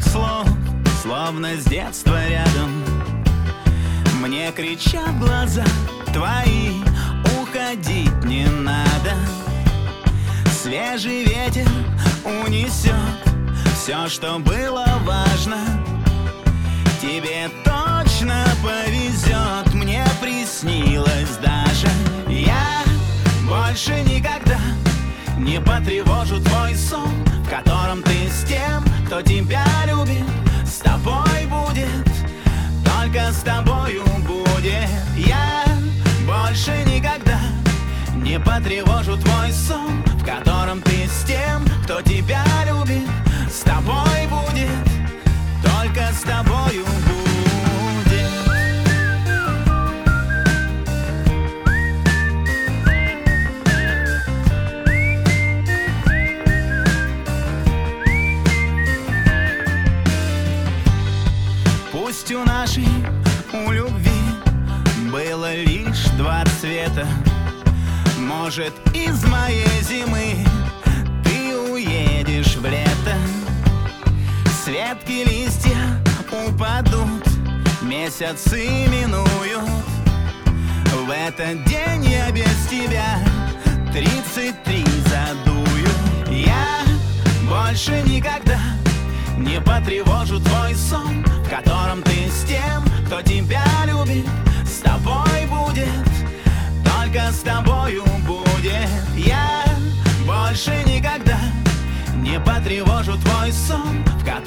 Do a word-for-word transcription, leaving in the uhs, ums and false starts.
слов, словно с детства рядом. Мне кричат глаза твои, уходить не надо. Свежий ветер унесет все, что было важно. Тебе точно повезет, мне приснилось даже. Я больше никогда не потревожу твой сон, в котором ты с тем, кто тебя любит. С тобой будет, только с тобою будет. Я больше никогда не потревожу твой сон, в котором ты с тем, кто тебя любит. С тобой будет, только с тобою будет. Пусть у нашей, у любви было лишь два цвета. Может, из моей зимы ты уедешь в лето. С ветки листья упадут, месяцы минуют. В этот день я без тебя тридцать три задую. Я больше никогда не потревожу твой сон, в котором ты с тем, кто тебя любит. С тобой будет, только с тобою будет. Я больше никогда не потревожу твой сон, в котором